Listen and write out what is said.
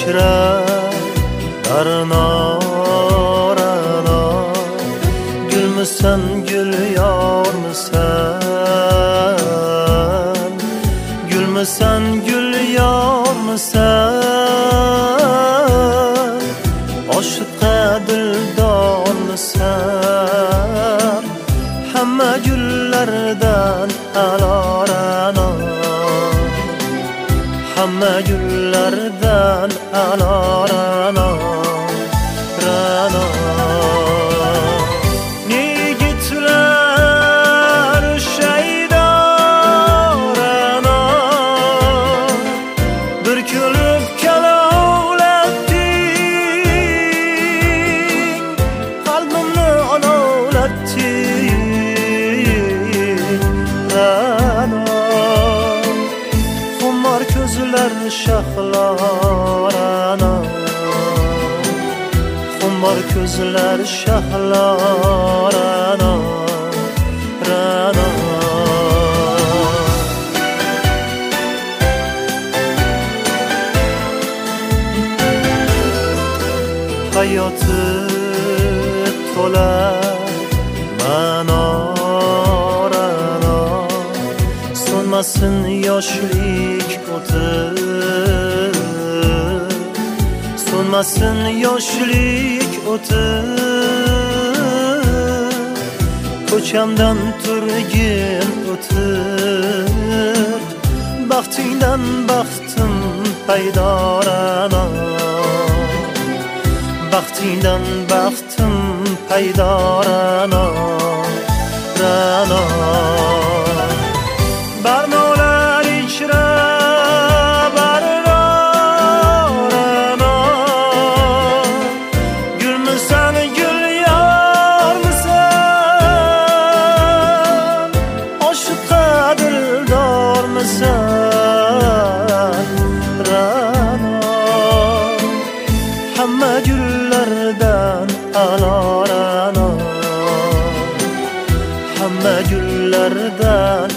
ichra Ra'no, Ra'no Gülmüsen gül yormısan Gülmüsen gül yormısan Aşıkka dildormısan Hamma güllerden a'lo Ra'no Hamma güllerden a'lo Ra'no Ra'no Yigitlar shaydo Ra'no bir kulib kalovlatding qalbimni olovlatding Ra'no Xumor ko'zlar shahlo Ra'no Xumor ko'zlar shahlo Ra'no Ra'no Hayoti to'la ma'no Ra'no So'nmasin yoshlik o'ti So'nmasin yoshlik o'ti Ko'chamdan turgin o'tib Baxtingdan baxtim paydo Ra'no Baxtingdan baxtim paydo Ra'no Ra'no Barmolar ichra Ra'no Gülmüsen gül yormısan Aşıkka dildormısan Ra'no Hamma güllerden a'lo Ra'no Hamma güllerden